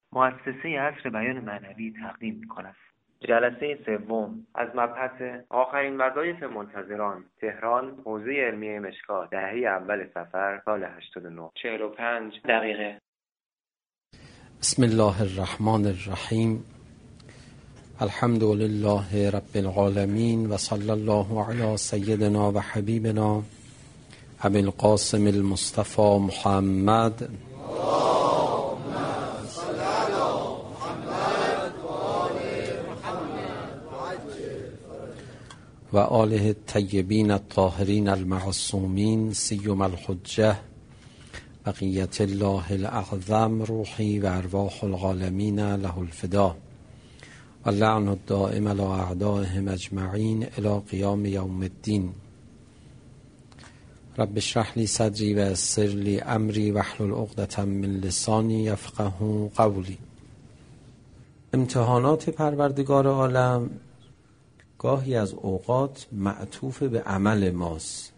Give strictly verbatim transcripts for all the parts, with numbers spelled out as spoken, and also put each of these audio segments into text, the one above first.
مؤسسه عصر بیان معنوی تقدیم می‌کند. جلسه سوم از مبحث آخرین وظایف منتظران، تهران، حوزه علمیه مشکات، دهه اول صفر، سال هشتاد و نه، چهل و پنج دقیقه. بسم الله الرحمن الرحیم. الحمد لله رب العالمین و صلی الله علی سیدنا و حبیبنا ابی القاسم المصطفى محمد و آله الطیبین الطاهرین المعصومین سیما الحجه بقیت الله الاعظم روحی و ارواح العالمین له الفدا و لعن الدائم علی اعدائهم اجمعین الی قیام یوم الدین. رب اشرح لی صدری و یسر لی امری واحلل عقدة من لسانی یفقهوا قولی. امتحانات پروردگار عالم گاهی از اوقات معطوف به عمل ماست،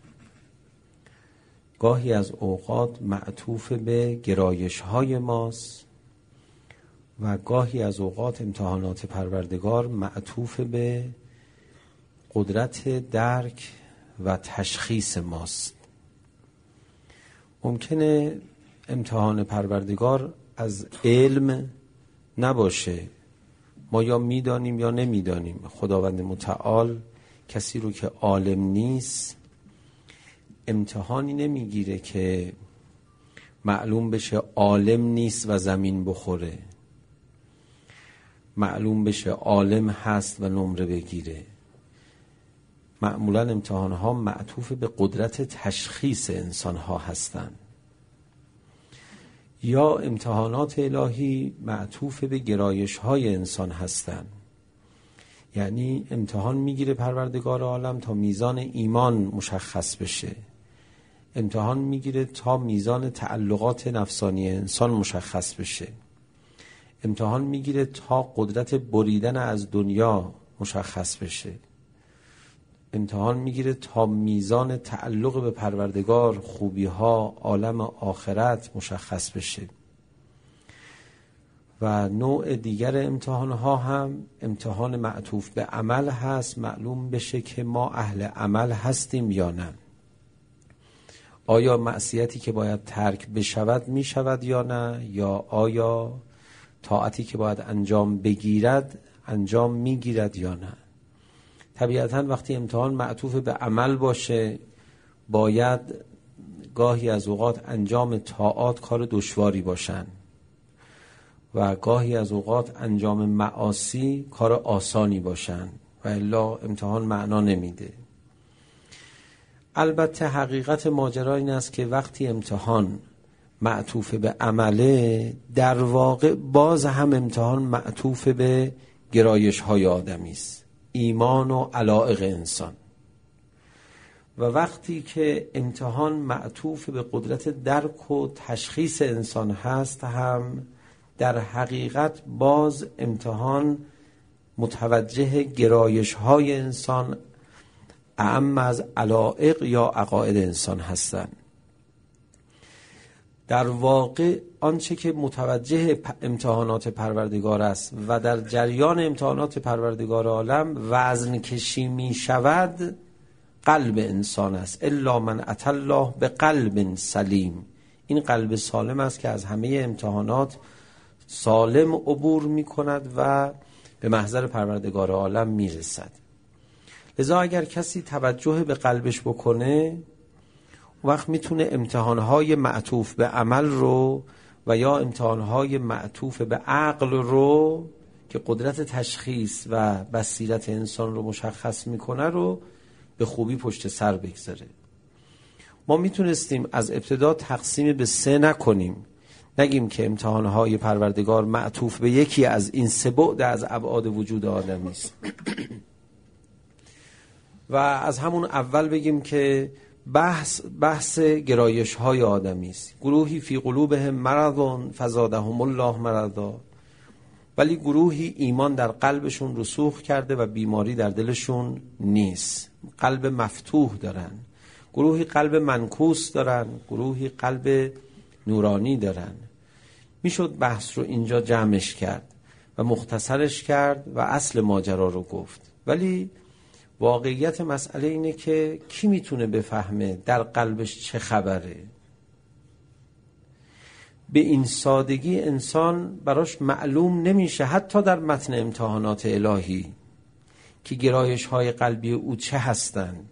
گاهی از اوقات معطوف به گرایش های ماست و گاهی از اوقات امتحانات پروردگار معطوف به قدرت درک و تشخیص ماست. ممکنه امتحان پروردگار از علم نباشه، ما یا میدانیم یا نمیدانیم. خداوند متعال کسی رو که عالم نیست امتحانی نمیگیره که معلوم بشه عالم نیست و زمین بخوره، معلوم بشه عالم هست و نمره بگیره. معمولا امتحان ها معطوف به قدرت تشخیص انسان ها هستند، یا امتحانات الهی معطوف به گرایش های انسان هستند. یعنی امتحان میگیره پروردگار عالم تا میزان ایمان مشخص بشه، امتحان میگیره تا میزان تعلقات نفسانی انسان مشخص بشه، امتحان میگیره تا قدرت بریدن از دنیا مشخص بشه، امتحان میگیره تا میزان تعلق به پروردگار، خوبی ها، عالم آخرت مشخص بشه. و نوع دیگر امتحان ها هم امتحان معطوف به عمل هست، معلوم بشه که ما اهل عمل هستیم یا نه، آیا معصیتی که باید ترک بشود میشود یا نه، یا آیا طاعتی که باید انجام بگیرد انجام میگیرد یا نه. طبیعتاً وقتی امتحان معطوف به عمل باشه باید گاهی از اوقات انجام طاعات کار دشواری باشن و گاهی از اوقات انجام معاصی کار آسانی باشن و الا امتحان معنا نمیده. البته حقیقت ماجرا این است که وقتی امتحان معطوف به عمله، در واقع باز هم امتحان معطوف به گرایش های آدمی است، ایمان و علایق انسان. و وقتی که امتحان معطوف به قدرت درک و تشخیص انسان هست، هم در حقیقت باز امتحان متوجه گرایش های انسان اعم از علایق یا عقاید انسان هستند. در واقع آنچه که متوجه امتحانات پروردگار است و در جریان امتحانات پروردگار عالم وزن کشی می شود قلب انسان است. الا من اتى الله به قلب سلیم. این قلب سالم است که از همه امتحانات سالم عبور می کند و به محضر پروردگار عالم می رسد. لذا اگر کسی توجه به قلبش بکنه وقت میتونه امتحانهای معطوف به عمل رو و یا امتحانهای معطوف به عقل رو که قدرت تشخیص و بصیرت انسان رو مشخص میکنه رو به خوبی پشت سر بگذاره. ما میتونستیم از ابتدا تقسیم به سه نکنیم، نگیم که امتحانهای پروردگار معطوف به یکی از این سه بعد از ابعاد وجود آدمی است و از همون اول بگیم که بحث بحث گرایش های آدمی است. گروهی فی قلوبهم مرض فزادهم الله مرضا، ولی گروهی ایمان در قلبشون رسوخ کرده و بیماری در دلشون نیست، قلب مفتوح دارن. گروهی قلب منکوس دارن، گروهی قلب نورانی دارن. میشد بحث رو اینجا جمعش کرد و مختصرش کرد و اصل ماجرا رو گفت، ولی واقعیت مسئله اینه که کی میتونه بفهمه در قلبش چه خبره؟ به این سادگی انسان براش معلوم نمیشه، حتی در متن امتحانات الهی، که گرایش های قلبی او چه هستند،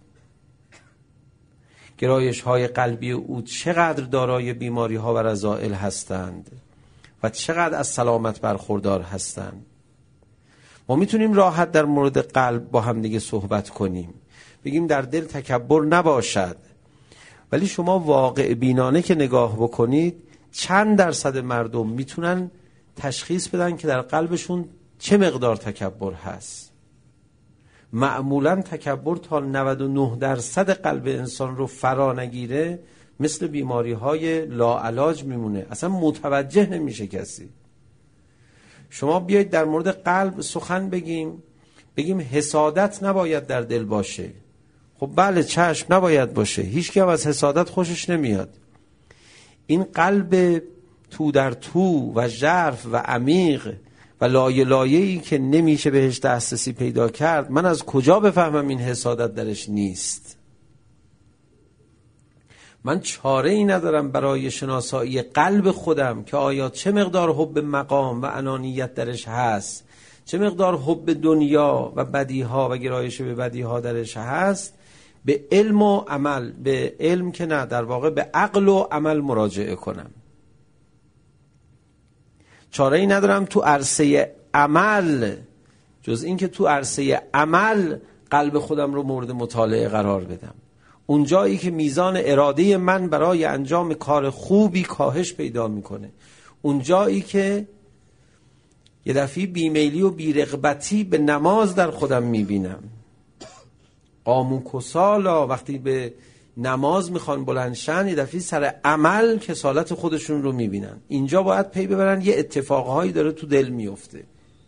گرایش های قلبی او چقدر دارای بیماری ها و رذائل هستند و چقدر از سلامت برخوردار هستند. ما میتونیم راحت در مورد قلب با هم دیگه صحبت کنیم، بگیم در دل تکبر نباشد، ولی شما واقع بینانه که نگاه بکنید چند درصد مردم میتونن تشخیص بدن که در قلبشون چه مقدار تکبر هست؟ معمولا تکبر تا نود و نه درصد قلب انسان رو فرا نگیره مثل بیماری های لاعلاج میمونه، اصلا متوجه نمیشه کسی. شما بیایید در مورد قلب سخن بگیم، بگیم حسادت نباید در دل باشه. خب بله، چشم نباید باشه، هیچ کی هم از حسادت خوشش نمیاد. این قلب تو در تو و ژرف و عمیق و لایه لایه‌ای که نمیشه بهش دسترسی پیدا کرد، من از کجا بفهمم این حسادت درش نیست؟ من چاره ای ندارم برای شناسایی قلب خودم که آیا چه مقدار حب مقام و انانیت درش هست، چه مقدار حب دنیا و بدیها و گرایش به بدیها درش هست، به علم و عمل، به علم که نه، در واقع به عقل و عمل مراجعه کنم. چاره ای ندارم تو عرصه عمل جز این که تو عرصه عمل قلب خودم رو مورد مطالعه قرار بدم. اون جایی که میزان اراده من برای انجام کار خوبی کاهش پیدا میکنه، اون جایی که یه دفعه بیمیلی و بیرغبتی به نماز در خودم میبینم. قامون کسالا وقتی به نماز میخوان بلندشن، یه دفعه سر عمل کسالت خودشون رو میبینن. اینجا باید پی ببرن یه اتفاقهایی داره تو دل میفته.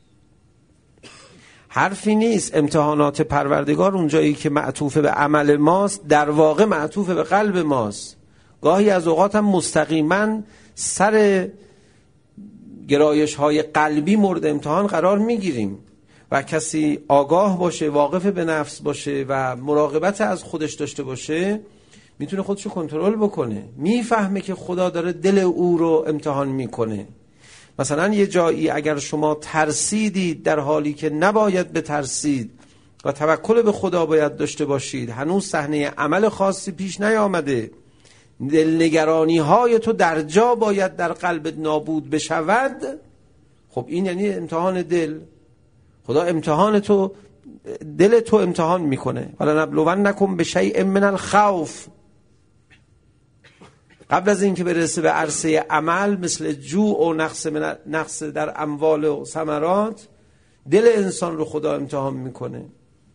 حرفی نیست. امتحانات پروردگار اونجایی که معطوف به عمل ماست در واقع معطوف به قلب ماست. گاهی از اوقات هم مستقیما سر گرایش های قلبی مورد امتحان قرار میگیریم و کسی آگاه باشه، واقف به نفس باشه و مراقبت از خودش داشته باشه، میتونه خودشو کنترل بکنه. میفهمه که خدا داره دل او رو امتحان میکنه. مثلا یه جایی اگر شما ترسیدید در حالی که نباید بترسید و توکل به خدا باید داشته باشید، هنوز صحنه عمل خاصی پیش نیامده، دلنگرانی های تو در جا باید در قلبت نابود بشود، خب این یعنی امتحان دل. خدا امتحان تو، دل تو امتحان میکنه. ولا نبلونکم بشیء من الخوف. قبل از اینکه برسه به عرصه عمل مثل جوع و نقص, من نقص در اموال و ثمرات، دل انسان رو خدا امتحان میکنه.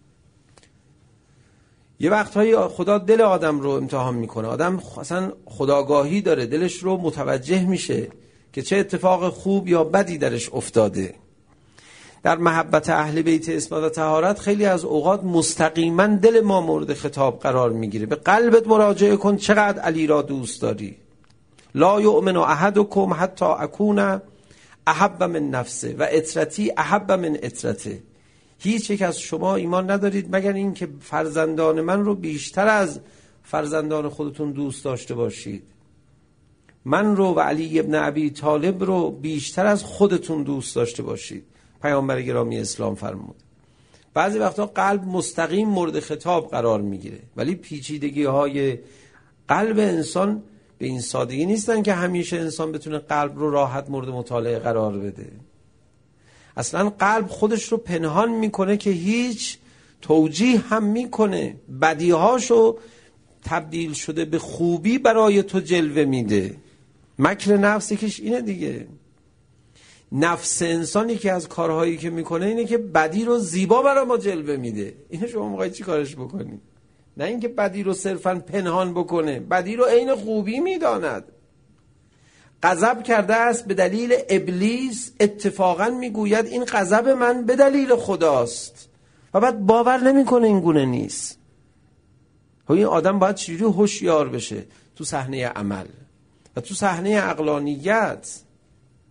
یه وقتهایی خدا دل آدم رو امتحان میکنه. آدم اصلا خداگاهی داره، دلش رو متوجه میشه که چه اتفاق خوب یا بدی درش افتاده. در محبت اهل بیت عصمت و طهارت خیلی از اوقات مستقیما دل ما مورد خطاب قرار میگیره. به قلبت مراجعه کن چقدر علی را دوست داری. لا یؤمن احدکم حتی اکون احب من نفسه و اطرتی احب من اطرته. هیچ یک از شما ایمان ندارید مگر این که فرزندان من رو بیشتر از فرزندان خودتون دوست داشته باشید. من رو و علی ابن ابی طالب رو بیشتر از خودتون دوست داشته باشید. پیامبر گرامی اسلام فرمود. بعضی وقتا قلب مستقیم مورد خطاب قرار میگیره، ولی پیچیدگی های قلب انسان به این سادگی نیستن که همیشه انسان بتونه قلب رو راحت مورد مطالعه قرار بده. اصلا قلب خودش رو پنهان میکنه که هیچ توجیه هم میکنه، بدیهاشو تبدیل شده به خوبی برای تو جلوه میده. مکر نفسی کش اینه دیگه. نفس انسانی که از کارهایی که میکنه اینه که بدی رو زیبا برای ما جلوه میده. اینو شما میخواید چی کارش بکنی؟ نه اینکه بدی رو صرفا پنهان بکنه، بدی رو عین خوبی میداند. غضب کرده است به دلیل ابلیس، اتفاقا میگوید این غضب من به دلیل خداست و بعد باور نمیکنه این گونه نیست. این آدم باید چجوری هوشیار بشه تو صحنه عمل و تو صحنه عقلانیت.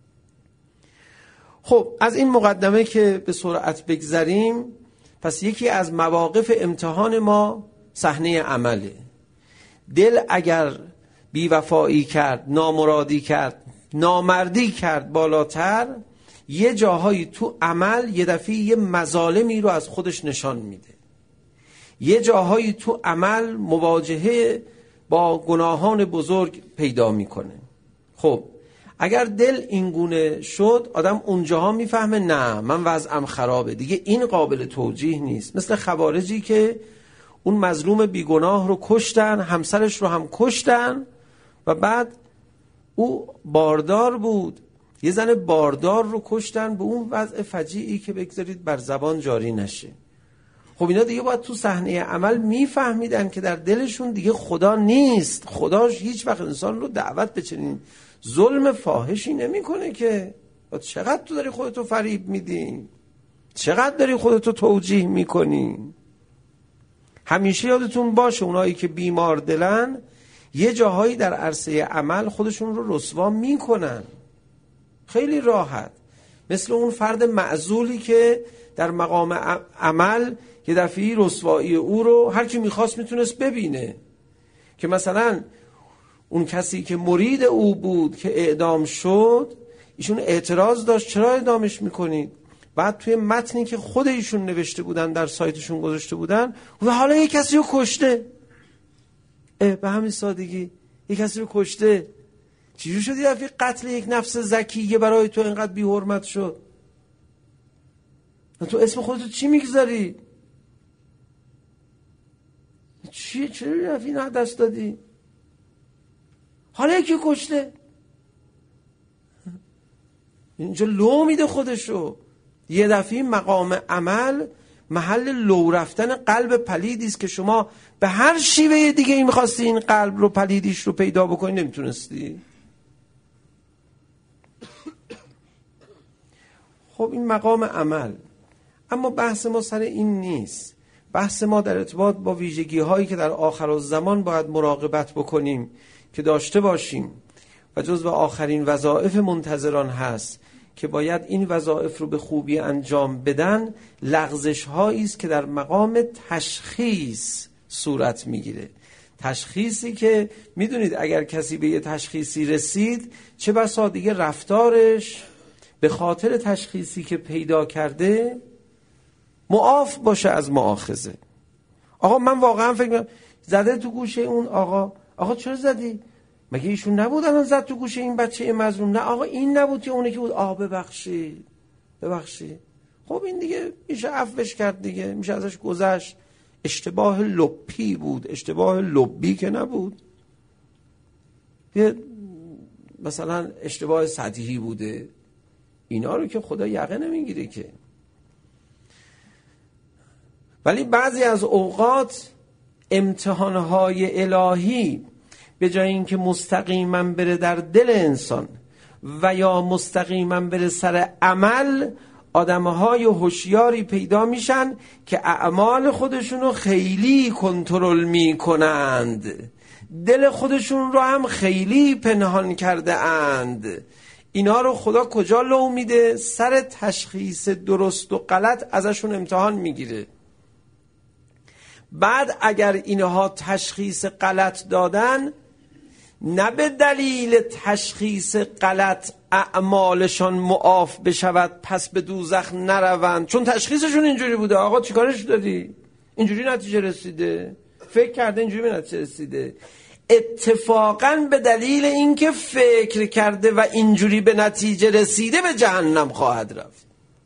خب از این مقدمه که به سرعت بگذریم، پس یکی از مواقف امتحان ما صحنه عمله. دل اگر بیوفایی کرد، نامرادی کرد، نامردی کرد بالاتر، یه جاهایی تو عمل یه دفعه یه مظالمی رو از خودش نشان میده. یه جاهایی تو عمل مواجهه با گناهان بزرگ پیدا میکنه. خب اگر دل اینگونه شد، آدم اونجاها میفهمه نه من وضعم خرابه دیگه، این قابل توجیه نیست. مثل خوارجی که اون مظلوم بیگناه رو کشتن، همسرش رو هم کشتن و بعد او باردار بود، یه زن باردار رو کشتن به اون وضع فجیعی که بگذارید بر زبان جاری نشه. خب اینا دیگه باید تو صحنه عمل میفهمیدن که در دلشون دیگه خدا نیست. خداش هیچ وقت انسان رو دعوت به چنین ظلم فاحشی نمیکنه که. چقدر تو داری خودتو فریب میدی؟ چقدر داری خودتو توجیه میکنی؟ همیشه یادتون باشه اونایی که بیمار دلن یه جاهایی در عرصه عمل خودشون رو رسوا میکنن، خیلی راحت. مثل اون فرد معزولی که در مقام عمل یه دفعی رسوایی او رو هر کی میخواست میتونست ببینه. که مثلا اون کسی که مرید او بود که اعدام شد، ایشون اعتراض داشت چرا اعدامش میکنید؟ بعد توی متنی که خود ایشون نوشته بودن در سایتشون گذاشته بودن و حالا یه کسی رو کشته. اه به همین سادگی یه کسی رو کشته. چجور شد یه دفعه قتل یک نفس زکیه برای تو اینقدر بی حرمت شد؟ تو اسم خودتو چی میگذاری؟ چی چرا یه دفعه اینو دست دادی؟ حالا یکی کشته. اینجا لو میده خودشو. یه دفعه مقام عمل محل لو رفتن قلب پلیدی است که شما به هر شیوه دیگه ای میخواستی این قلب رو پلیدیش رو پیدا بکنی نمیتونستی. خب این مقام عمل. اما بحث ما سر این نیست. بحث ما در ارتباط با ویژگی هایی که در آخرالزمان باید مراقبت بکنیم که داشته باشیم و جزو آخرین وظایف منتظران هست که باید این وظایف رو به خوبی انجام بدن، لغزش هایی است که در مقام تشخیص صورت میگیره. تشخیصی که میدونید اگر کسی به یه تشخیصی رسید، چه بسا دیگه رفتارش به خاطر تشخیصی که پیدا کرده معاف باشه از مؤاخذه. آقا من واقعا فکر می‌کنم زده تو گوشه اون آقا. آقا چرا زدی؟ مگه ایشون نبود الان زد تو گوشه این بچه مظلوم؟ نه آقا این نبود که اونه که بود. آه ببخشید ببخشید. خب این دیگه میشه عفوش کرد دیگه، میشه ازش گذشت. اشتباه لپی بود، اشتباه لبی که نبود. یه مثلا اشتباه سطحی بوده. اینا رو که خدا یقه نمیگیره که. ولی بعضی از اوقات امتحانهای الهی به جای اینکه مستقیما بره در دل انسان و یا مستقیما بره سر عمل، آدمهای هوشیاری پیدا میشن که اعمال خودشونو خیلی کنترل میکنند، دل خودشون رو هم خیلی پنهان کرده اند. اینا رو خدا کجا لو میده؟ سر تشخیص درست و غلط ازشون امتحان میگیره. بعد اگر اینها تشخیص غلط دادن، نه به دلیل تشخیص غلط اعمالشان معاف بشود پس به دوزخ نروند، چون تشخیصشون اینجوری بوده. آقا چیکارش دادی؟ اینجوری نتیجه رسیده، فکر کرده اینجوری به نتیجه رسیده. اتفاقاً به دلیل اینکه فکر کرده و اینجوری به نتیجه رسیده به جهنم خواهد رفت.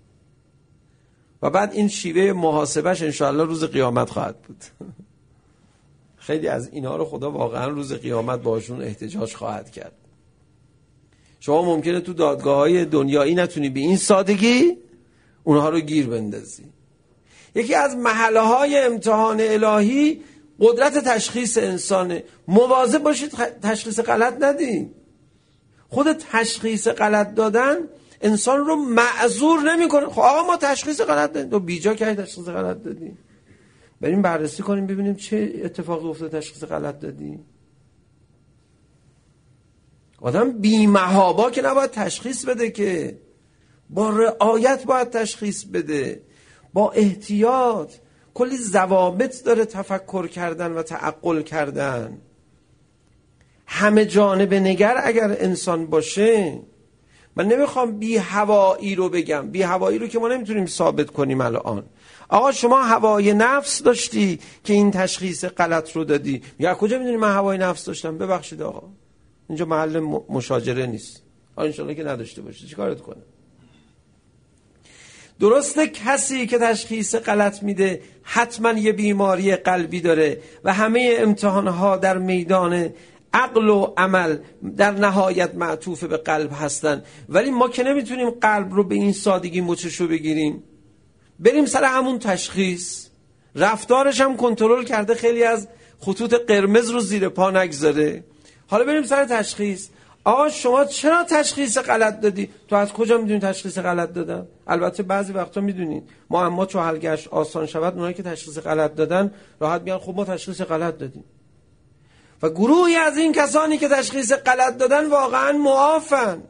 و بعد این شیوه محاسبش انشاءالله روز قیامت خواهد بود. خیلی از اینا رو خدا واقعا روز قیامت باشون احتجاج خواهد کرد. شما ممکنه تو دادگاه‌های دنیایی نتونی به این سادگی اونها رو گیر بندازی. یکی از محل‌های امتحان الهی قدرت تشخیص انسانه. مواظب باشید تشخیص غلط ندید. خود تشخیص غلط دادن انسان رو معذور نمی‌کنه. خب آقا ما تشخیص غلط دادیم، تو بیجا که تشخیص غلط دادیم. بریم بررسی کنیم ببینیم چه اتفاقی افتاد تشخیص غلط دادیم. آدم بی‌محابا که نباید تشخیص بده که با رعایت باید تشخیص بده، با احتیاط. کلی ضوابط داره تفکر کردن و تعقل کردن. همه جانبه نگر اگر انسان باشه، من نمیخوام بی هوایی رو بگم، بی هوایی رو که ما نمیتونیم ثابت کنیم الان. آقا شما هوای نفس داشتی که این تشخیص غلط رو دادی. یا کجا میدونی من هوای نفس داشتم؟ ببخشید آقا، اینجا محل مشاجره نیست. آن انشالله که نداشته باشه، چی کارت کنه؟ درسته کسی که تشخیص غلط میده حتما یه بیماری قلبی داره و همه امتحانها در میدان عقل و عمل در نهایت معطوف به قلب هستن، ولی ما که نمیتونیم قلب رو به این سادگی مچشو بگیریم، بریم سر همون تشخیص. رفتارش هم کنترل کرده، خیلی از خطوط قرمز رو زیر پا نگذاره. حالا بریم سر تشخیص. آقا شما چرا تشخیص غلط دادی؟ تو از کجا میدونی تشخیص غلط دادن؟ البته بعضی وقتا میدونید ما، اما چو حل گشت آسان شود، اونایی که تشخیص غلط دادن راحت میگن خب ما تشخیص غلط دادیم. و گروهی از این کسانی که تشخیص غلط دادن واقعا معافن،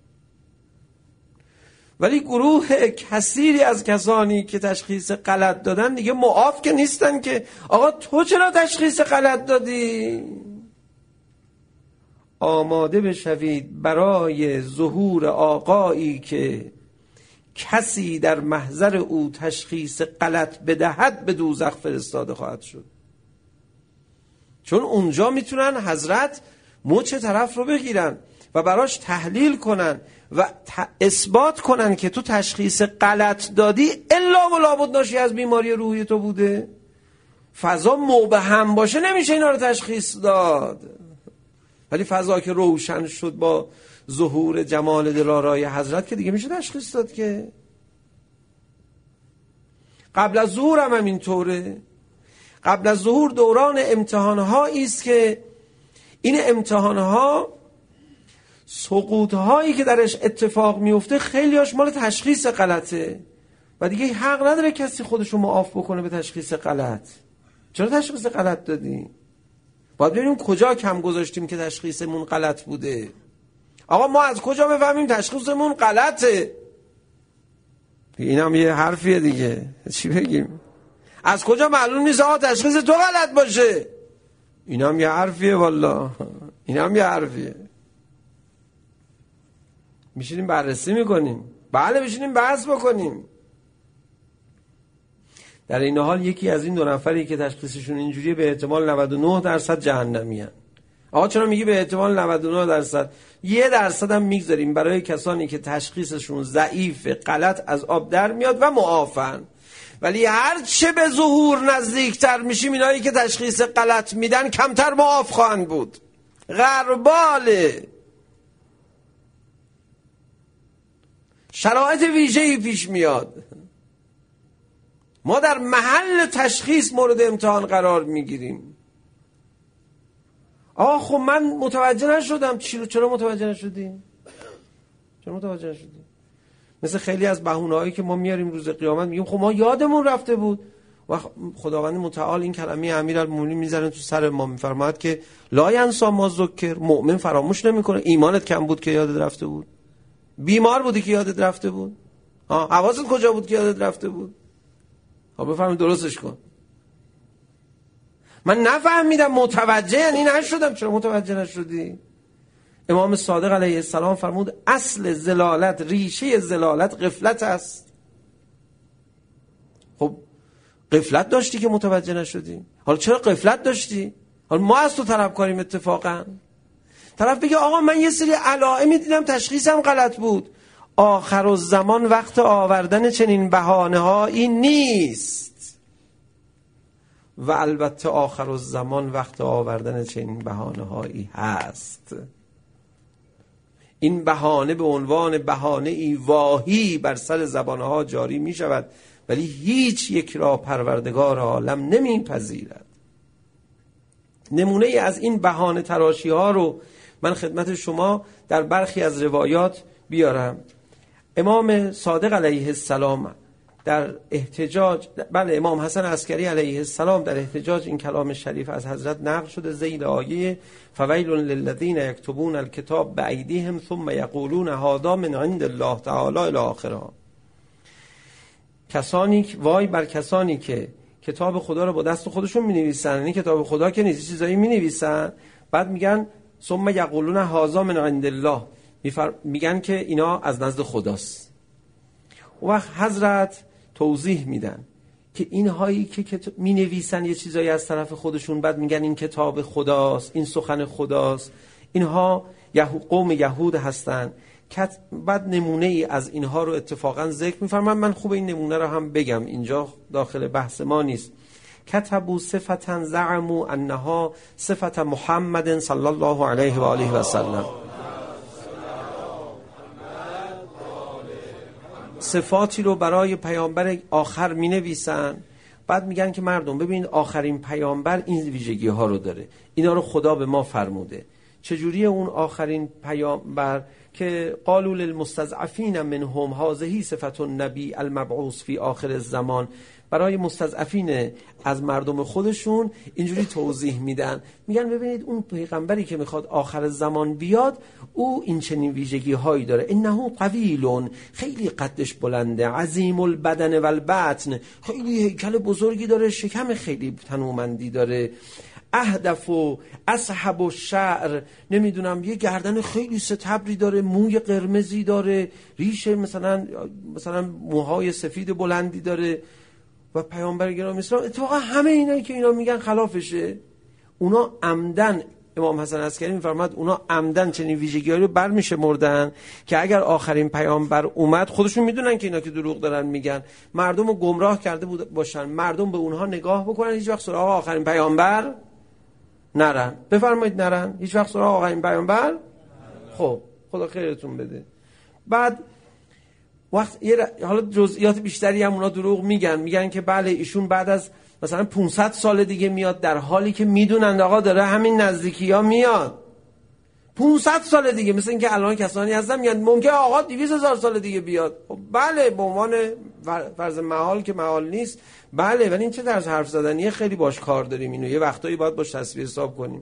ولی گروه کثیری از کسانی که تشخیص غلط دادن دیگه معاف که نیستن. که آقا تو چرا تشخیص غلط دادی؟ آماده بشوید برای ظهور آقایی که کسی در محضر او تشخیص غلط بدهد به دوزخ فرستاده خواهد شد. چون اونجا میتونن حضرت مچ طرف رو بگیرن و براش تحلیل کنن و اثبات کنن که تو تشخیص غلط دادی الا و لابد ناشی از بیماری روحی تو بوده. فضا مبهم باشه نمیشه اینا رو تشخیص داد، ولی فضا که روشن شد با ظهور جمال دلارای حضرت که دیگه میشه تشخیص داد. که قبل از ظهور هم, هم اینطوره. قبل از ظهور دوران امتحان‌هایی است که این امتحان‌ها، سقوط‌هایی که درش اتفاق میفته خیلی‌هاش مال تشخیص غلطه و دیگه حق نداره کسی خودشو معاف بکنه به تشخیص غلط. چرا تشخیص غلط دادی؟ باید ببینیم کجا کم گذاشتیم که تشخیصمون غلط بوده. آقا ما از کجا بفهمیم تشخیصمون غلطه؟ اینم یه حرفیه دیگه، چی بگیم؟ از کجا معلوم نیست آقا تشخیص تو غلط باشه؟ اینم یه حرفیه والله، اینم یه حرفیه. میشینیم بررسی میکنیم، بله میشینیم بحث بکنیم. در این حال یکی از این دو نفری که تشخیصشون اینجوریه به احتمال نود و نه درصد جهنمی هن. آقا چرا میگی به احتمال نود و نه درصد؟ یه درصد هم میگذاریم برای کسانی که تشخیصشون ضعیف، غلط از آب در میاد و معافن. ولی هر چه به ظهور نزدیکتر میشیم اینایی که تشخیص غلط میدن کمتر معاف خواهند بود. غرباله. شرایط ویژه‌ای پیش میاد. ما در محل تشخیص مورد امتحان قرار میگیریم. آه خب من متوجه نشدم. چرا متوجه نشدی؟ چرا متوجه نشدی؟ مثل خیلی از بهونه‌هایی که ما میاریم روز قیامت میگیم خب ما یادمون رفته بود. و خداوند متعال این کلمه امیرالمومنین میذاره تو سر ما، میفرماید که لا ینسی ما ذکر. مؤمن فراموش نمیکنه. ایمانت کم بود که یادت رفته بود؟ بیمار بودی که یادت رفته بود؟ ها حواست کجا بود که یادت رفته بود؟ ها بفرمایید درستش کن. من نفهمیدم، متوجه یعنی نشدم. چرا متوجه نشدی؟ امام صادق علیه السلام فرمود اصل ضلالت، ریشه ضلالت غفلت است. خب غفلت داشتی که متوجه نشدی. حالا چرا غفلت داشتی؟ حالا ما از تو طلب کنیم اتفاقا. طرف بگه آقا من یه سری علائمی دیدم تشخیصم غلط بود. آخر الزمان وقت آوردن چنین بهانه‌هایی نیست. و البته آخر الزمان وقت آوردن چنین بهانه‌هایی هست. این بهانه به عنوان بهانه ای واهی بر سر زبانها جاری می شود، ولی هیچ یک را پروردگار عالم نمی پذیرد. نمونه ای از این بهانه تراشی ها رو من خدمت شما در برخی از روایات بیارم. امام صادق علیه السلام در احتجاج، بله امام حسن عسکری علیه السلام در احتجاج این کلام شریف از حضرت نقل شده زیر آیه فویل للذین یکتبون الکتاب بایدیهم ثم یقولون هذا من عند الله تعالی الی آخره. کسانی که وای بر کسانی که کتاب خدا رو با دست خودشون می‌نویسن، یعنی کتاب خدا که نیست چیزایی می‌نویسن، بعد میگن ثم یقولون هذا من عند الله، میگن که اینا از نزد خداست. و وقت حضرت توضیح میدن که اینهایی که می نویسن یه چیزایی از طرف خودشون، بعد میگن این کتاب خداست، این سخن خداست، اینها یهو قوم یهود هستن. بعد نمونه ای از اینها رو اتفاقا ذکر میفرمن. من خوب این نمونه رو هم بگم، اینجا داخل بحث ما نیست. کتبوا صفتا زعموا انها صفت محمد صلی الله علیه و آله و سلم. صفاتی رو برای پیامبر آخر می نویسن، بعد میگن که مردم ببینید آخرین پیامبر این ویژگی ها رو داره، اینا رو خدا به ما فرموده. چجوری اون آخرین پیامبر که قالوا للمستضعفین منهم هذه صفت النبی المبعوث فی آخر الزمان، برای مستضعفین از مردم خودشون اینجوری توضیح میدن، میگن ببینید اون پیغمبری که میخواد آخر زمان بیاد او این چنین ویژگی هایی داره. انه طویل، خیلی قدش بلنده، عظیم البدن و البطن، خیلی هیکل بزرگی داره، شکم خیلی تنومندی داره، اهدف و اصحب و شعر، نمیدونم یه گردن خیلی ستبری داره، موی قرمزی داره، ریشه مثلا مثلا موهای سفید بلندی داره. و پیامبر گرامی اسلام اتفاقا همه اینایی که اینا میگن خلافشه. اونا عمدن، امام حسن عسکری میفرماد اونا عمدن چنین ویژگی‌ها رو برمیشه مردن که اگر آخرین پیامبر اومد، خودشون میدونن که اینا که دروغ دارن میگن، مردم رو گمراه کرده باشن، مردم به اونها نگاه بکنن، هیچ وقت سراغ آخرین پیامبر نرن. بفرمایید نرن هیچ وقت سراغ آخرین پیامبر. خب خدا خیرتون بده. بعد وقت یه ر... حالا جزئیات بیشتری هم اونا دروغ میگن، میگن که بله ایشون بعد از مثلا پانصد سال دیگه میاد، در حالی که میدونن آقا داره همین نزدیکی ها میاد پانصد سال دیگه. مثل اینکه الان کسانی هستن میگن ممکنه آقا دویست هزار سال دیگه بیاد. خب بله به عنوان فرض محال که محال نیست، بله، ولی این چه طرز حرف زدنیه، خیلی باش کار داریم، اینو یه وقتایی باید باش تصویر حساب کنیم.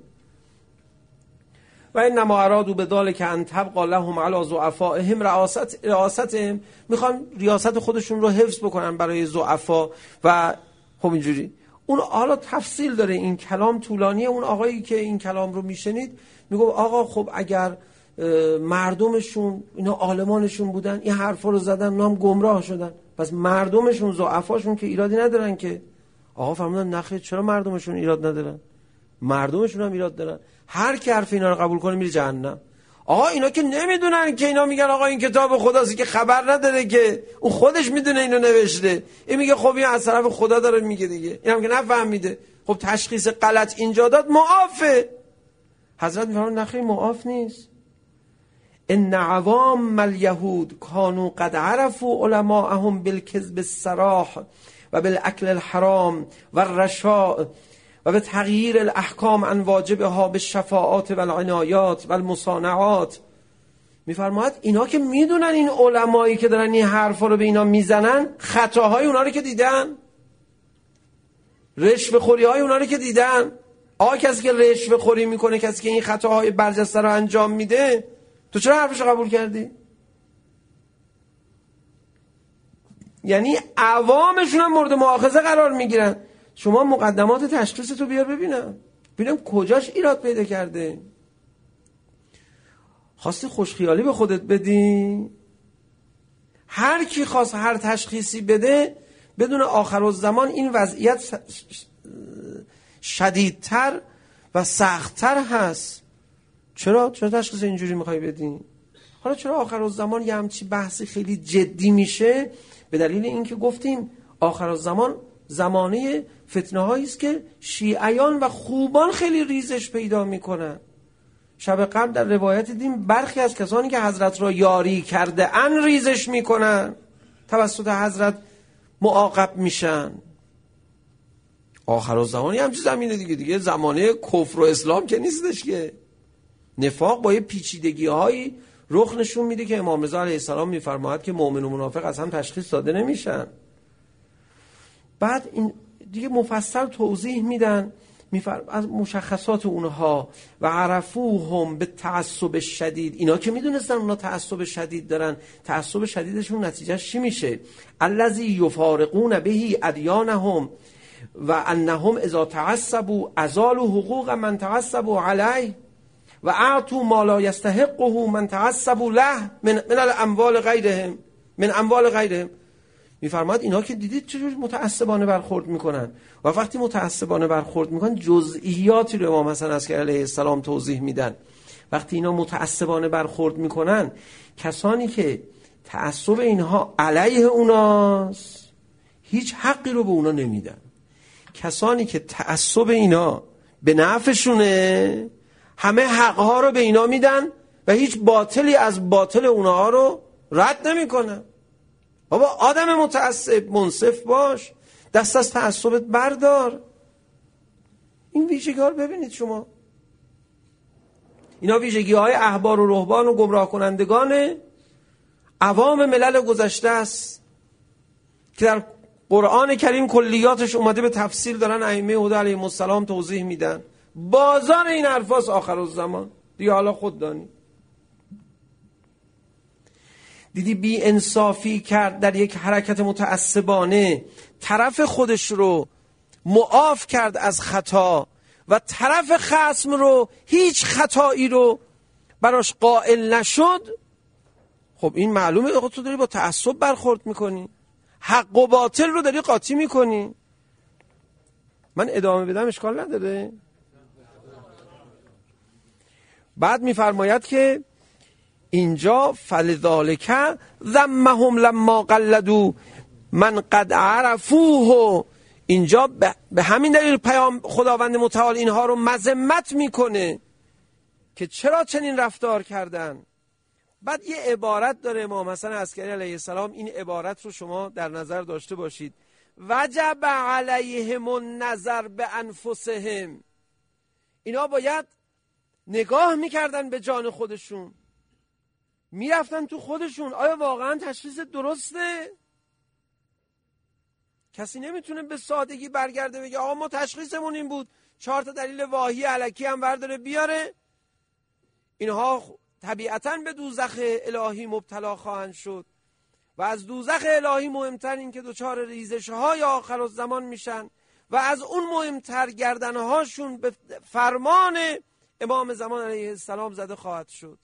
و انما ارادوا بذلک ان تبقى لهم علی ضعفائهم رئاست رئاستهم، میخوان ریاست خودشون رو حفظ بکنن برای ضعفا. و خب اینجوری اون حالا تفصیل داره، این کلام طولانیه. اون آقایی که این کلام رو میشنید میگه آقا خب اگر مردمشون اینا عالمانشون بودن این حرفا رو زدن، نام گمراه شدن، پس مردمشون ضعفاشون که ایرادی ندارن که. آقا فرمودن نخیر، چرا مردمشون ایراد ندارن؟ مردمشون هم ایراد دارن. هر کی حرف اینا رو قبول کنه میره جهنم. آقا اینا که نمیدونن که، اینا میگن آقا این کتاب خداست، که خبر نداره که اون خودش میدونه اینو نوشته. این میگه خب این از طرف خدا داره میگه دیگه، اینم که نفهمیده. خب تشخیص غلط اینجا داد، معافه. حضرت میفرمایند نخیر معاف نیست. ان عوام الیهود کانوا قد عرفوا علماءهم بالکذب الصراح و بالاکل الحرام و الرشاء و به تغییر الاحکام عن واجبها به شفاعات و العنایات و المصانعات. میفرماید اینا که میدونن، این علمایی که دارن این حرفا رو به اینا میزنن، خطاهای اونا رو که دیدن، رشوه خوری های اونا رو که دیدن. آقا کسی که رشوه خوری میکنه، کسی که این خطاهای برجسته رو انجام میده، تو چرا حرفش رو قبول کردی؟ یعنی عوامشون هم مورد مؤاخذه قرار میگیرن. شما مقدمات تشخیص تو بیار ببینم ببینم کجاش ایراد پیدا کرده. خواستی خوشخیالی به خودت بدی؟ هر کی خواست هر تشخیصی بده، بدون آخرالزمان این وضعیت شدیدتر و سختتر هست. چرا؟ چرا تشخیص اینجوری میخوای بدی؟ حالا چرا آخرالزمان یه همچی بحثی خیلی جدی میشه؟ به دلیل اینکه گفتیم آخرالزمان زمانه فتنه هایی است که شیعیان و خوبان خیلی ریزش پیدا میکنن. شب قبل در روایت دیدیم برخی از کسانی که حضرت را یاری کرده ان ریزش میکنن، توسط حضرت معاقب میشن. آخرالزمان یه همچین زمینه دیگه دیگه زمانه کفر و اسلام که نیستش که. نفاق با یه پیچیدگی هایی رخ نشون میده که امام رضا علیه السلام میفرماید که مؤمن و منافق از هم تشخیص داده نمیشن. بعد این دیگه مفصل توضیح میدن از مشخصات اونها و عرفوهم به تعصب شدید. اینا که میدونستن اونا تعصب شدید دارن، تعصب شدیدشون نتیجهش چی میشه؟ الذی یفارقون به ادیانهم و انهم اذا تعصبوا ازالوا حقوق من تعصبوا علیه و اعطوا ما لا یستحقه من تعصبوا له من من الاموال غیرهم من اموال غیرهم. میفرماد اینا که دیدید چجور متعصبانه برخورد میکنن و وقتی متعصبانه برخورد میکنن جزئیاتی رو امام حسن عسکری علیه السلام توضیح میدن. وقتی اینا متعصبانه برخورد میکنن، کسانی که تعصب اینها علیه اوناست هیچ حقی رو به اونا نمیدن. کسانی که تعصب اینا به نفعشونه همه حقها رو به اینا میدن و هیچ باطلی از باطل اونها رو رد نمیکنن. بابا آدم متعصب منصف باش، دست از تعصبت بردار. این ویژگی ها رو ببینید شما، اینا ویژگی های احبار و رهبان و گمراه کنندگان عوام ملل گذشته است که در قرآن کریم کلیاتش اومده به تفصیل دارن ائمه هدی علیهم السلام توضیح میدن. بازار این حرفاست آخرالزمان دیگه، حالا خود دانی. دیدی بی انصافی کرد در یک حرکت متعصبانه، طرف خودش رو معاف کرد از خطا و طرف خصم رو هیچ خطایی رو براش قائل نشد. خب این معلومه تو داری با تعصب برخورد میکنی، حق و باطل رو داری قاطی میکنی. من ادامه بدم اشکال نداره؟ بعد میفرماید که اینجا فلذالک ذمهم لما قلدوا من قد عرفوه. اینجا به همین دلیل پیام خداوند متعال اینها رو مذمت میکنه که چرا چنین رفتار کردن. بعد یه عبارت داره امام حسن عسکری علیه السلام، این عبارت رو شما در نظر داشته باشید: وجب علیهم النظر به انفسهم. اینا باید نگاه میکردن به جان خودشون، میرفتن تو خودشون، آیا واقعا تشخیص درسته؟ کسی نمیتونه به سادگی برگرده بگه آقا ما تشخیصمون این بود، چهار تا دلیل واهی الکی هم برداره بیاره. اینها طبیعتاً به دوزخ الهی مبتلا خواهند شد و از دوزخ الهی مهمتر این که دچار ریزش‌های آخرالزمان میشن و از اون مهمتر گردنهاشون به فرمان امام زمان علیه السلام زده خواهد شد.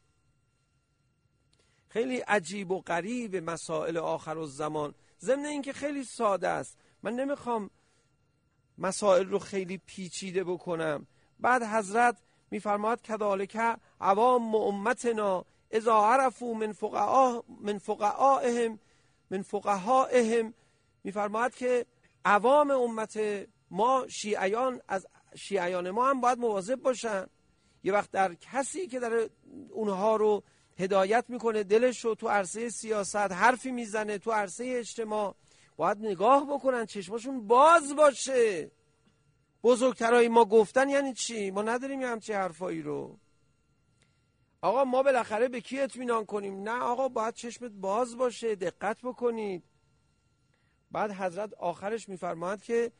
خیلی عجیب و غریب مسائل آخرالزمان، ضمن این که خیلی ساده است. من نمیخوام مسائل رو خیلی پیچیده بکنم. بعد حضرت میفرماد کذالک عوام امتنا اذا عرفوا من فقهاء من فقهائهم من فقهائهم. میفرماد که عوام امت ما، شیعیان، از شیعیان ما هم باید مواظب باشن. یه وقت در کسی که در اونها رو هدایت میکنه، دلش رو تو عرصه سیاست حرفی میزنه، تو عرصه اجتماع، باید نگاه بکنن، چشماشون باز باشه. بزرگترهای ما گفتن یعنی چی؟ ما نداریم یه همچی حرفایی رو. آقا ما بالاخره به کی اطمینان کنیم؟ نه آقا، باید چشمت باز باشه، دقت بکنید. بعد حضرت آخرش میفرماید که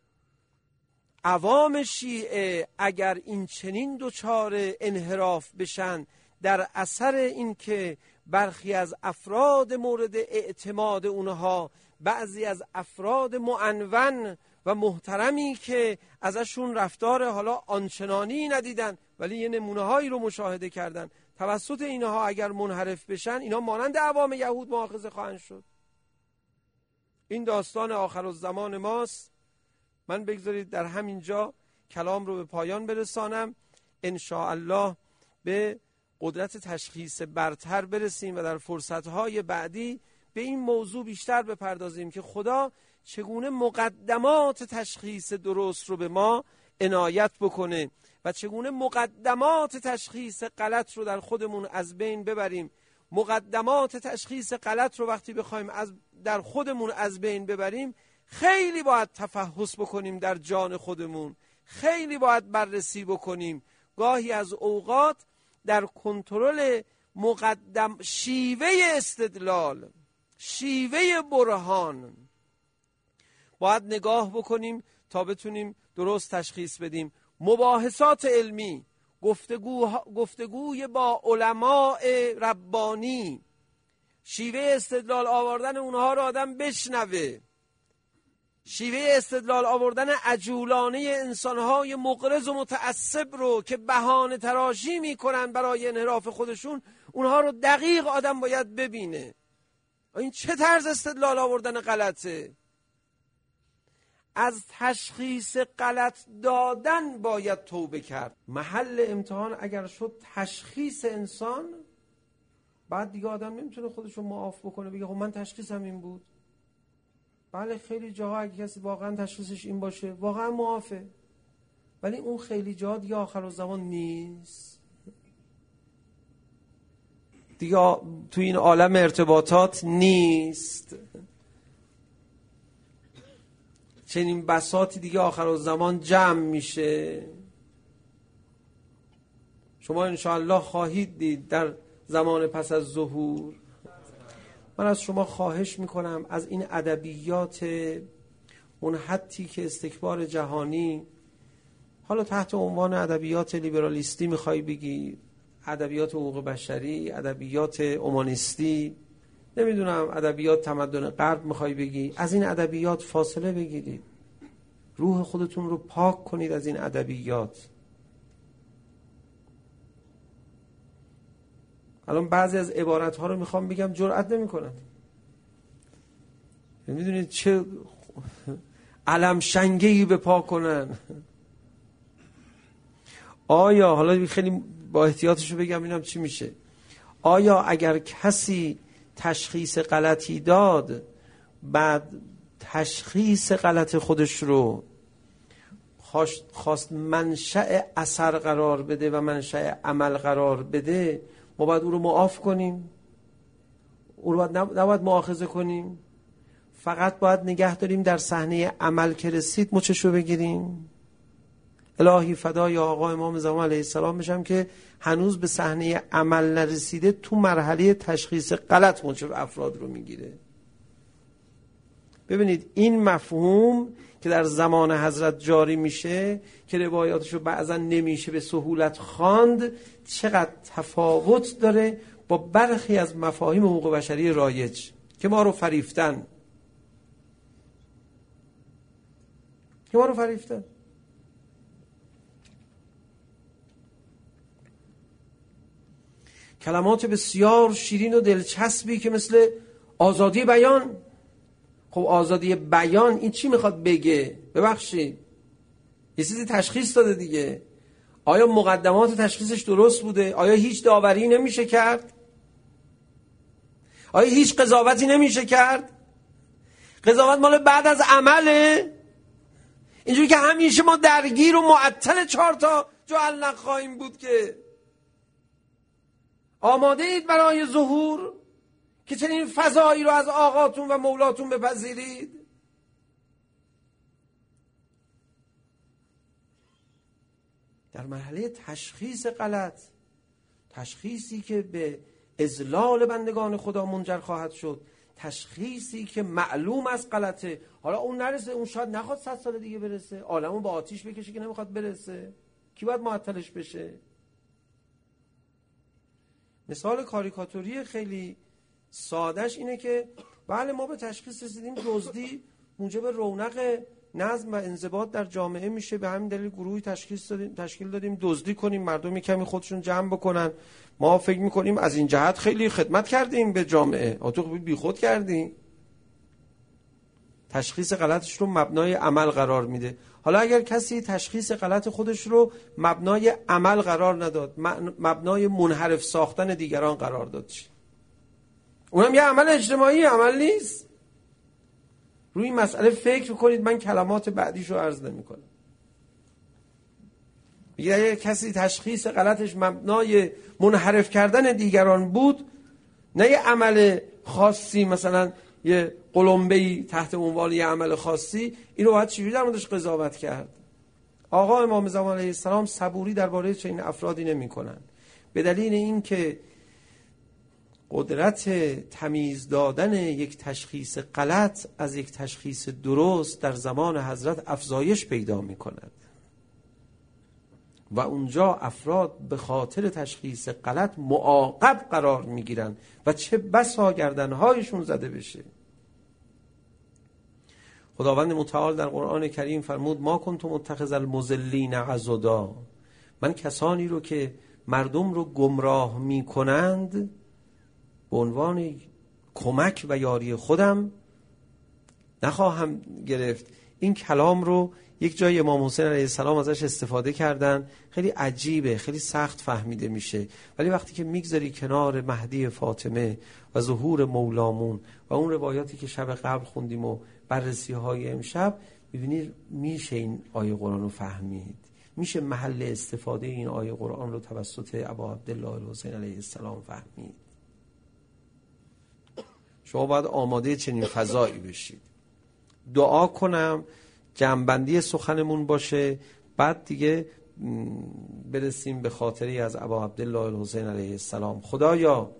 عوام شیعه اگر این چنین دوچار انحراف بشن در اثر این که برخی از افراد مورد اعتماد اونها، بعضی از افراد معنون و محترمی که ازشون رفتار حالا آنچنانی ندیدن ولی یه نمونه هایی رو مشاهده کردن، توسط اینها اگر منحرف بشن، اینا مانند عوام یهود مؤاخذه خواهند شد. این داستان آخرالزمان ماست. من بگذارید در همین جا کلام رو به پایان برسانم. ان شاء الله به قدرت تشخیص برتر برسیم و در فرصت‌های بعدی به این موضوع بیشتر بپردازیم که خدا چگونه مقدمات تشخیص درست رو به ما عنایت بکنه و چگونه مقدمات تشخیص غلط رو در خودمون از بین ببریم. مقدمات تشخیص غلط رو وقتی بخوایم از در خودمون از بین ببریم، خیلی باید تفحص بکنیم در جان خودمون، خیلی باید بررسی بکنیم. گاهی از اوقات در کنترل مقدم شیوه استدلال، شیوه برهان، باید نگاه بکنیم تا بتونیم درست تشخیص بدیم. مباحثات علمی، گفتگو گفتگوی با علماء ربانی، شیوه استدلال آوردن اونها رو آدم بشنوه، شیوه استدلال آوردن عجولانه انسانهای مغرض و متعصب رو که بهانه تراشی میکنن برای انحراف خودشون، اونها رو دقیق آدم باید ببینه. این چه طرز استدلال آوردن غلطه؟ از تشخیص غلط دادن باید توبه کرد. محل امتحان اگر شد تشخیص انسان، بعد دیگه آدم نمیتونه خودش رو معاف بکنه بگه خب من تشخیصم این بود. بله خیلی جاها اگه کسی واقعا تشخیصش این باشه واقعا معافه، ولی اون خیلی جاها دیگه آخر الزمان نیست. دیگه تو این عالم ارتباطات نیست. چنین بساطی دیگه آخر الزمان جمع میشه. شما انشاءالله خواهید دید در زمان پس از ظهور. من از شما خواهش میکنم از این ادبیات اون حدی که استکبار جهانی، حالا تحت عنوان ادبیات لیبرالیستی میخوای بگی، ادبیات حقوق بشری، ادبیات اومانیستی، نمیدونم ادبیات تمدن غرب میخوای بگی، از این ادبیات فاصله بگیرید. روح خودتون رو پاک کنید از این ادبیات. الان بعضی از عبارت ها رو میخوام بگم جرئت نمیکنن. میدونید چه علم شنگه‌ای به پا کنن. آیا حالا خیلی با احتیاطشو بگم اینم چی میشه، آیا اگر کسی تشخیص غلطی داد، بعد تشخیص غلط خودش رو خواست منشأ اثر قرار بده و منشأ عمل قرار بده، ما باید او رو معاف کنیم؟ او رو باید نباید مؤاخذه کنیم؟ فقط باید نگه داریم در صحنه عمل که رسید مچشو بگیریم؟ الهی فدای آقا امام زمان علیه السلام بشم که هنوز به صحنه عمل نرسیده، تو مرحله تشخیص غلط مچ افراد رو میگیره. ببینید این مفهوم که در زمان حضرت جاری میشه که روایاتشو بعضا نمیشه به سهولت خواند، چقدر تفاوت داره با برخی از مفاهیم حقوق بشری رایج که ما رو فریفتن که ما رو فریفتن. کلمات بسیار شیرین و دلچسبی که مثل آزادی بیان. خب آزادی بیان این چی میخواد بگه؟ ببخشید یه چیزی تشخیص داده دیگه. آیا مقدمات تشخیصش درست بوده؟ آیا هیچ داوری نمیشه کرد؟ آیا هیچ قضاوتی نمیشه کرد؟ قضاوت مال بعد از عمله؟ اینجوری که همیشه ما درگیر و معطل چهار تا جعل خواهیم بود که آماده اید برای ظهور که چنین فضایی رو از آقاتون و مولاتون بپذیرید؟ در مرحله تشخیص غلط، تشخیصی که به اذلال بندگان خدا منجر خواهد شد، تشخیصی که معلوم از غلطه، حالا اون نرسه، اون شاید نخواد صد سال دیگه برسه، عالمو با آتیش بکشه که نمیخواد برسه، کی باید معطلش بشه؟ مثال کاریکاتوری خیلی سادهش اینه که بله ما به تشخیص رسیدیم دزدی موجب رونق نظم و انضباط در جامعه میشه، به همین دلیل گروهی تشخیص دادیم تشکیل دادیم دزدی کنیم، مردم کمی خودشون جمع بکنن. ما فکر میکنیم از این جهت خیلی خدمت کردیم به جامعه. آتو بی خود کردیم. تشخیص غلطش رو مبنای عمل قرار میده. حالا اگر کسی تشخیص غلط خودش رو مبنای عمل قرار نداد، مبنای منحرف ساختن دیگران قرار داد، چی؟ اونم یه عمل اجتماعی، عمل نیست. روی این مسئله فکر کنید. من کلمات بعدیشو عرض نمی کنم. اگر کسی تشخیص غلطش مبنای منحرف کردن دیگران بود، نه یه عمل خاصی، مثلا یه قلمبه‌ای تحت عنوان یه عمل خاصی، این رو باید چجوری در موردش قضاوت کرد؟ آقا امام زمان علیه السلام صبوری درباره چنین افرادی نمی‌کنن، به دلیل اینکه قدرت تمیز دادن یک تشخیص غلط از یک تشخیص درست در زمان حضرت افزایش پیدا می کند و اونجا افراد به خاطر تشخیص غلط معاقب قرار می گیرن و چه بسا گردنهایشون زده بشه. خداوند متعال در قرآن کریم فرمود ما کنت متخذ المضلین عضدا، من کسانی رو که مردم رو گمراه می کنند به عنوان کمک و یاری خودم نخواهم گرفت. این کلام رو یک جای امام حسین علیه السلام ازش استفاده کردن، خیلی عجیبه، خیلی سخت فهمیده میشه، ولی وقتی که میگذاری کنار مهدی فاطمه و ظهور مولامون و اون روایاتی که شب قبل خوندیم و بررسی های امشب، میبینید میشه این آیه قرآن رو فهمید، میشه محل استفاده این آیه قرآن رو توسط ابا عبدالله الحسین علیه السلام فهمید. شما باید آماده چنین فضایی بشید. دعا کنم جمع‌بندی سخنمون باشه، بعد دیگه برسیم به خاطری از ابا عبدالله الحسین علیه السلام. خدایا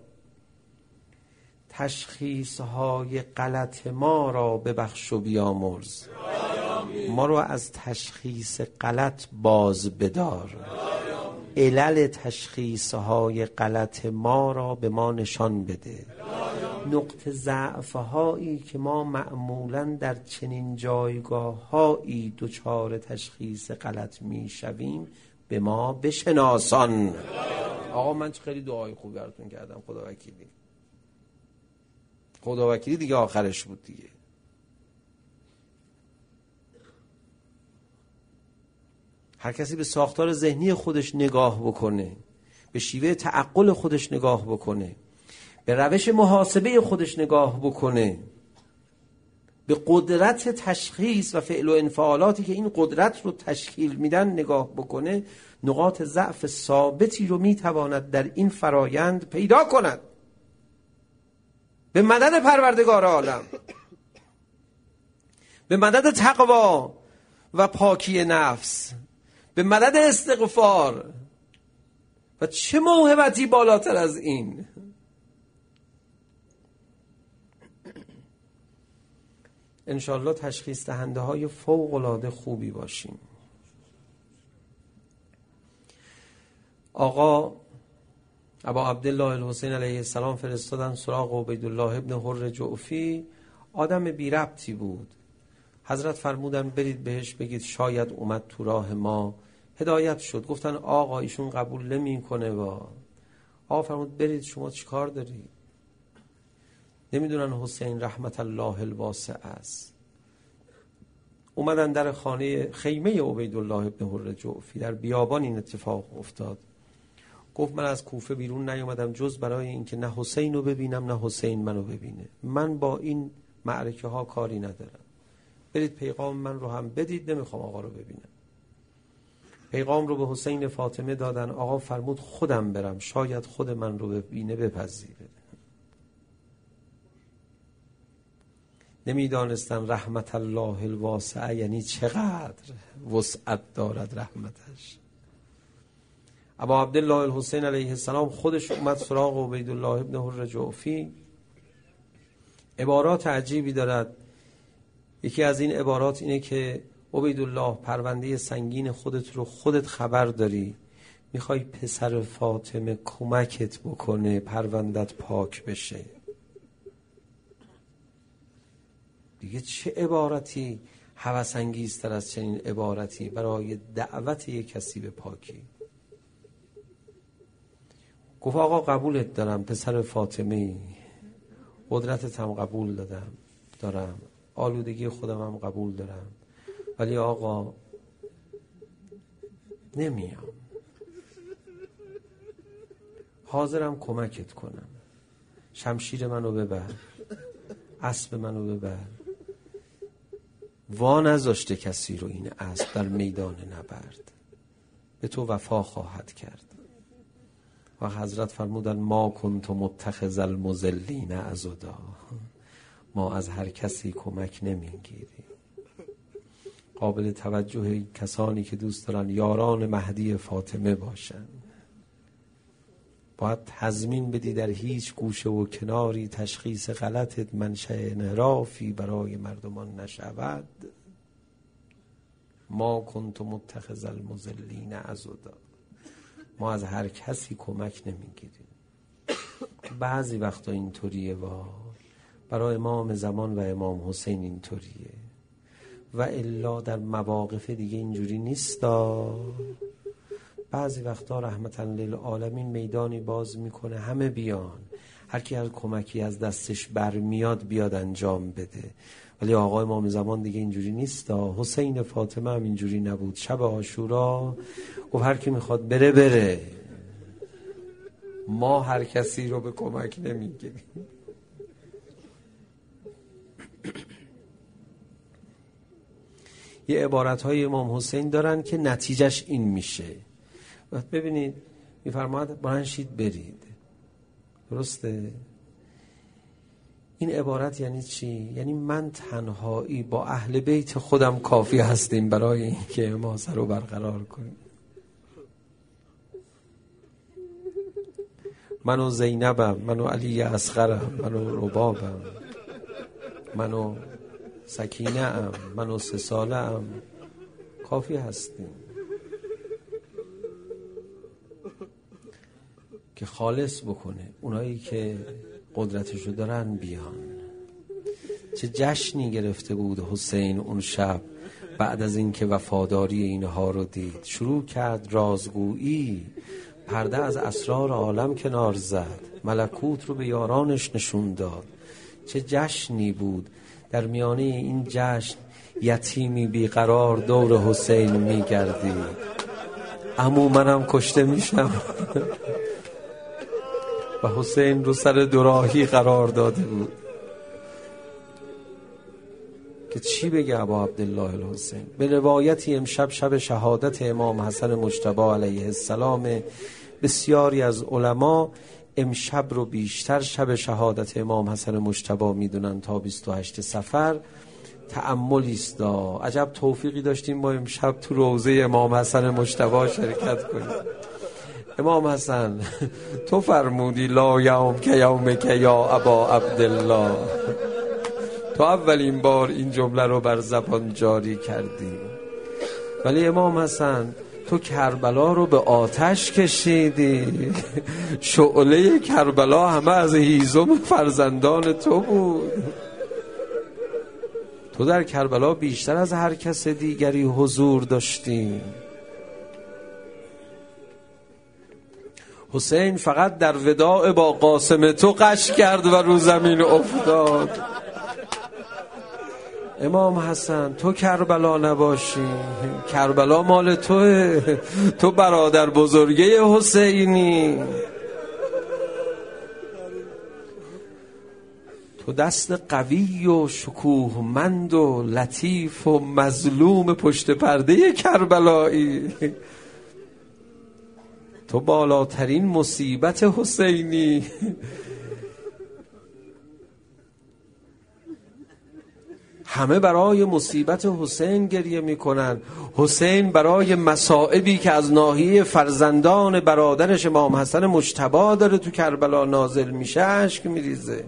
تشخیصهای غلط ما را ببخش و بیامرز، ما رو از تشخیص غلط باز بدار، علل تشخیصهای غلط ما را به ما نشان بده، نقطه ضعف‌هایی که ما معمولاً در چنین جایگاه‌هایی دچار تشخیص غلط می‌شویم به ما بشناسان. آقا من چه خیلی دعای خوبی براتون کردم، خدا وکیلی. خدا وکیلی دیگه آخرش بود دیگه. هر کسی به ساختار ذهنی خودش نگاه بکنه، به شیوه تعقل خودش نگاه بکنه، به روش محاسبه خودش نگاه بکنه، به قدرت تشخیص و فعل و انفعالاتی که این قدرت رو تشکیل میدن نگاه بکنه، نقاط ضعف ثابتی رو میتواند در این فرایند پیدا کند. به مدد پروردگار عالم، به مدد تقوا و پاکی نفس، به مدد استغفار، و چه موهبتی بالاتر از این. انشالله تشخیص دهنده های فوق العاده خوبی باشیم. آقا ابا عبدالله الحسین علیه السلام فرستادن سراغ عبیدالله ابن حر جعفی. آدم بی ربطی بود. حضرت فرمودن برید بهش بگید شاید اومد تو راه ما، هدایت شد. گفتن آقا ایشون قبول نمی کنه. با آقا فرمود برید، شما چیکار دارید؟ نمیدونن حسین رحمت الله الواسع است. اومدن در خانه خیمه عبیدالله ابن حر جعفی، در بیابان این اتفاق افتاد. گفت من از کوفه بیرون نیومدم جز برای اینکه نه حسین رو ببینم نه حسین منو ببینه. من با این معرکه ها کاری ندارم، برید پیغام من رو هم بدید، نمیخوام آقا رو ببینم. پیغام رو به حسین فاطمه دادن. آقا فرمود خودم برم، شاید خود من رو ببینه بپذیره. نمیدانستن رحمت الله الواسع یعنی چقدر وسعت دارد رحمتش. ابا عبدالله الحسین علیه السلام خودش اومد سراغ عبیدالله ابن حر جعفی. عبارات عجیبی دارد. یکی از این عبارات اینه که عبیدالله پرونده سنگین خودت رو خودت خبر داری، میخوای پسر فاطمه کمکت بکنه پروندت پاک بشه. دیگه چه عبارتی هوس انگیزتر از چنین عبارتی برای دعوت یک کسی به پاکی؟ گفت آقا قبولت دارم پسر فاطمه، قدرتت هم قبول دادم دارم، آلودگی خودم هم قبول دارم، ولی آقا نمیام، حاضرم کمکت کنم، شمشیر منو ببر، اسب منو ببر. وا نذاشته کسی رو این اسب در میدان نبرد، به تو وفا خواهد کرد. و حضرت فرمودن ما کنت متخذ المضلین عضدا، ما از هر کسی کمک نمیگیریم. قابل توجه کسانی که دوست دارن یاران مهدی فاطمه باشن، باید تضمین بدی در هیچ گوشه و کناری تشخیص غلطت منشأ انحرافی برای مردمان نشود. ما کنت متخذ المضلین عضدا، ما از هر کسی کمک نمیگیریم. بعضی وقتا اینطوریه، وا برای امام زمان و امام حسین اینطوریه، و الا در مواقف دیگه اینجوری نیستا. بعضی وقتا رحمتا للعالمین میدانی باز میکنه همه بیان، هر کی هر کمکی از دستش برمیاد بیاد انجام بده. ولی آقا امام زمان دیگه اینجوری نیستا. حسین فاطمه هم اینجوری نبود. شب عاشورا گفت هر کی میخواد بره بره، ما هر کسی رو به کمک نمیگیریم. یه عبارت‌های امام حسین دارن که نتیجهش این میشه. وقت ببینید میفرماید بلند شید برید. درسته؟ این عبارت یعنی چی؟ یعنی من تنهایی با اهل بیت خودم کافی هستیم برای اینکه حماسه رو برقرار کنیم. من و زینبم، من و علی اصغرم، من و ربابم، من و سکینه ام، من و سه ساله ام، کافی هستیم که خالص بکنه. اونایی که قدرتشو دارن بیان. چه جشنی گرفته بود حسین اون شب بعد از اینکه وفاداری اینها رو دید. شروع کرد رازگویی، پرده از اسرار عالم کنار زد، ملکوت رو به یارانش نشون داد. چه جشنی بود. در میانه این جشن یتیمی بیقرار دور حسین میگردید. عمو منم کشته میشم. و حسین رو سر دوراهی قرار داده بود که چی بگه ابا عبدالله الحسین. به روایتی امشب شب شهادت امام حسن مجتبی علیه السلام، بسیاری از علما امشب رو بیشتر شب شهادت امام حسن مجتبی میدونن تا بیست و هشت صفر. تأملی است. عجب توفیقی داشتیم با امشب تو روضه امام حسن مجتبی شرکت کنیم. امام حسن تو فرمودی لا یوم که یوم که یا ابا عبدالله، تو اولین بار این جمله رو بر زبان جاری کردی. ولی امام حسن تو کربلا رو به آتش کشیدی. شعله کربلا همه از هیزم فرزندان تو بود. تو در کربلا بیشتر از هر کس دیگری حضور داشتی. حسین فقط در وداع با قاسم تو غش کرد و رو زمین افتاد. امام حسن تو کربلا نباشی، کربلا مال توه، تو برادر بزرگه حسینی. تو دست قوی و شکوهمند و لطیف و مظلوم پشت پرده کربلایی. تو بالاترین مصیبت حسینی. همه برای مصیبت حسین گریه میکنن. حسین برای مصائبی که از ناحیه فرزندان برادرش امام حسن مجتبی داره تو کربلا نازل میشه اشک میریزه.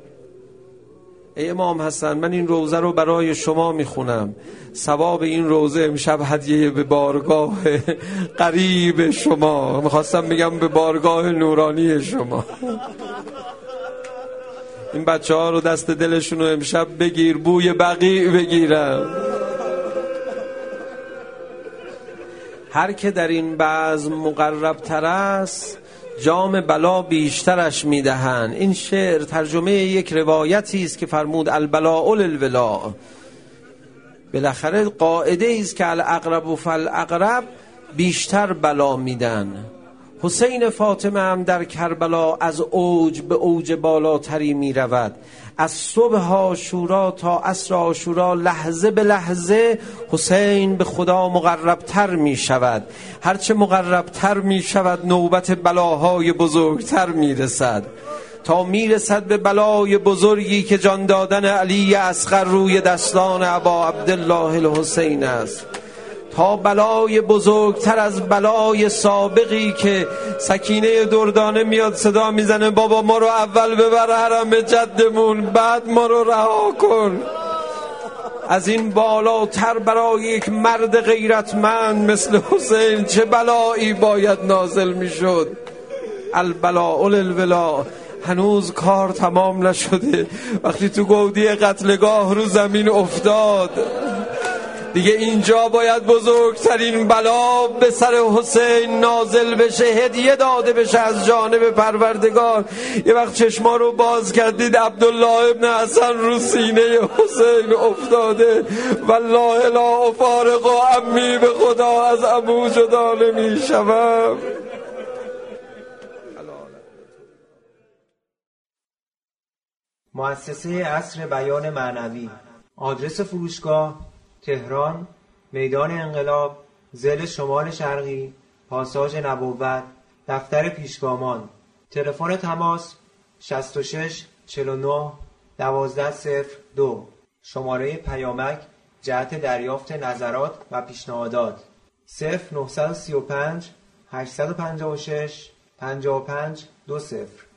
ای امام حسن، من این روزه رو برای شما میخونم. ثواب این روزه امشب هدیه به بارگاه قریب شما، میخواستم بگم به بارگاه نورانی شما. این بچه ها رو دست دلشون رو امشب بگیر، بوی بقیع بگیرم. هر که در این بزم مقرب تر است جام بلا بیشترش میدهند. این شعر ترجمه یک روایتی است که فرمود البلاء للولا. بالاخره قاعده است که الاقرب فالاقرب بیشتر بلا میدن. حسین فاطمه هم در کربلا از اوج به اوج بالاتری می رود. از صبح عاشورا تا عصر عاشورا لحظه به لحظه حسین به خدا مقربتر می شود. هرچه مقربتر می شود نوبت بلاهای بزرگتر می رسد، تا می رسد به بلای بزرگی که جان دادن علی اصغر روی دستان ابا عبدالله الحسین است. تا بلای بزرگتر از بلای سابقی که سکینه دردانه میاد صدا میزنه بابا ما رو اول ببر حرم جدمون بعد ما رو رها کن، از این بالاتر برای یک مرد غیرتمند مثل حسین چه بلایی باید نازل میشد؟ البلاء للولا. هنوز کار تمام نشده. وقتی تو گودی قتلگاه رو زمین افتاد دیگه اینجا باید بزرگترین بلا به سر حسین نازل بشه، هدیه داده بشه از جانب پروردگار. یه وقت چشما رو باز کردید عبدالله ابن حسن رو سینه حسین افتاده. والله لا افارق و عمی، به خدا از عمو جدا نمی شوم. مؤسسه عصر بیان معنوی. آدرس فروشگاه: تهران، میدان انقلاب، ضلع شمال شرقی، پاساژ نبوت، دفتر پیشگامان. تلفن تماس: شصت و شش چهل و نه دوازده صفر دو. شماره پیامک جهت دریافت نظرات و پیشنهادات: صفر نه سه پنج هشت پنج شش پنج پنج دو صفر.